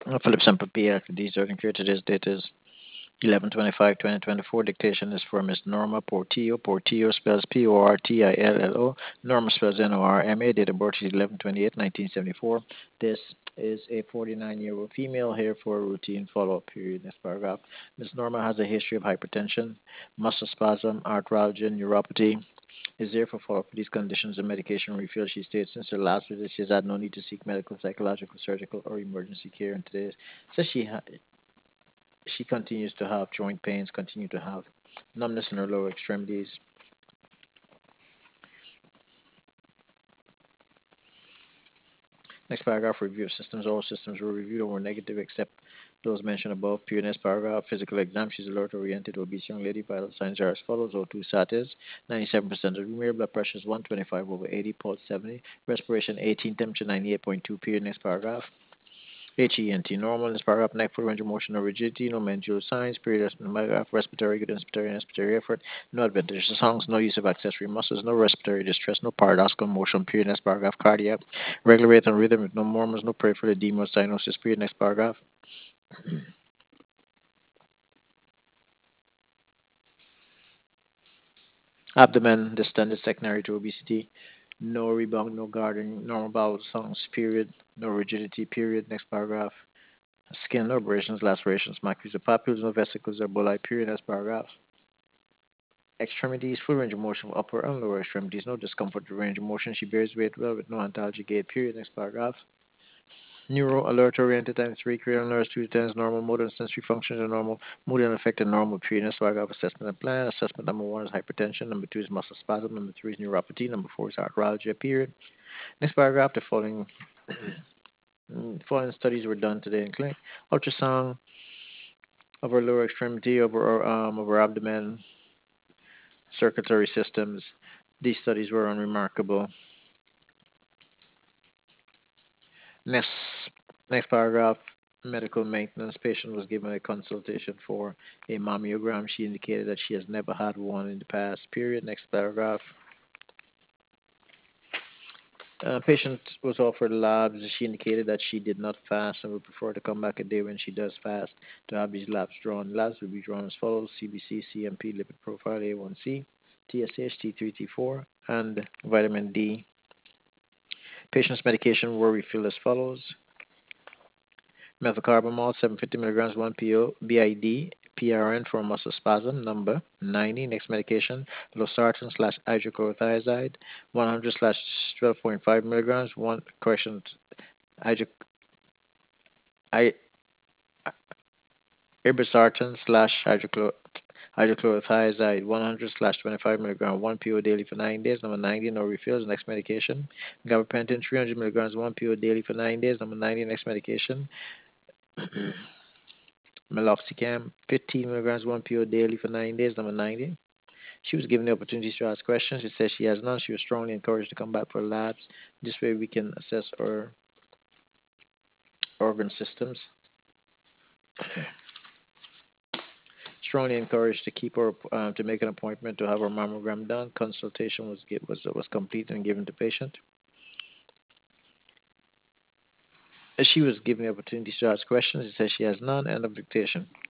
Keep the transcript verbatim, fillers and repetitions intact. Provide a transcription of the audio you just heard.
Uh, Philip Semper these are here. Today's date is eleven twenty-five twenty twenty-four. Dictation is for Miss Norma Portillo. Portillo spells P O R T I L L O. Norma spells N O R M A. Date of birth is eleven twenty-eight nineteen seventy-four. This is a forty-nine year old female here for a routine follow up period. Next paragraph. Miss Norma has a history of hypertension, muscle spasm, arthralgia, neuropathy. Is there for follow up for these conditions and medication refill. She states since her last visit, she has had no need to seek medical, psychological, surgical, or emergency care. And today says she ha- she continues to have joint pains, continue to have numbness in her lower extremities. Next paragraph, review of systems. All systems were reviewed or were negative except those mentioned above. Period. Next paragraph, physical exam. She's alert oriented, obese young lady. Vital signs are as follows. O two sat is ninety-seven percent of the blood pressure is one twenty-five over eighty, pulse seventy, respiration eighteen, temperature ninety-eight point two. Period. Next paragraph. H E N T normal. This paragraph, neck, foot range of motion, no rigidity, no mandibular signs, period, paragraph, respiratory, good inspiratory and expiratory effort, no adventitious songs, no use of accessory muscles, no respiratory distress, no paradoxical motion, period, next paragraph, cardiac, regular rate and rhythm with no murmurs, no peripheral edema, cyanosis, period, next paragraph. Abdomen distended secondary to obesity, no rebound, no guarding, normal bowel songs, period, no rigidity, period, next paragraph. Skin, no abrasions, lacerations, maculae of papules, no vesicles or bulli, period, next paragraph. Extremities, full range of motion for upper and lower extremities, no discomfort to range of motion. She bears weight well with no antalgic gait, period. Next paragraph. Neuro alert oriented times three, cranial nerves, two tens, normal motor and sensory functions are normal, mood and affected normal, period. Next paragraph. Assessment and plan. Assessment number one is hypertension, number two is muscle spasm, number three is neuropathy, number four is arthralgia, period. Next paragraph. The following following studies were done today in clinic. Ultrasound of her lower extremity, over um, over abdomen, circulatory systems. These studies were unremarkable. Next, next paragraph. Medical maintenance. Patient was given a consultation for a mammogram. She indicated that she has never had one in the past. Period. Next paragraph. Uh, patient was offered labs. She indicated that she did not fast and would prefer to come back a day when she does fast to have these labs drawn. Labs will be drawn as follows: C B C, C M P, lipid profile, A one C, T S H, T three, T four, and vitamin D. Patient's medication were refilled as follows: methocarbamol, seven hundred fifty milligrams, one P O, B I D, P R N for muscle spasm, number ninety. Next medication, losartan slash hydrochlorothiazide, one hundred slash twelve point five milligrams, one, correction, hydro, I, irbesartan slash hydrochlor, hydrochlorothiazide, one hundred slash twenty-five milligram, one P O daily for nine days. Number ninety, no refills. Next medication, gabapentin, three hundred milligrams, one P O daily for nine days. Number ninety, next medication, meloxicam, fifteen milligrams, one P O daily for nine days. Number ninety. She was given the opportunity to ask questions. She says she has none. She was strongly encouraged to come back for labs. This way we can assess her organ systems. Strongly encouraged to keep her uh, to make an appointment to have her mammogram done. Consultation was was was complete and given to patient. As she was given the opportunity to ask questions, she says she has none. End of dictation.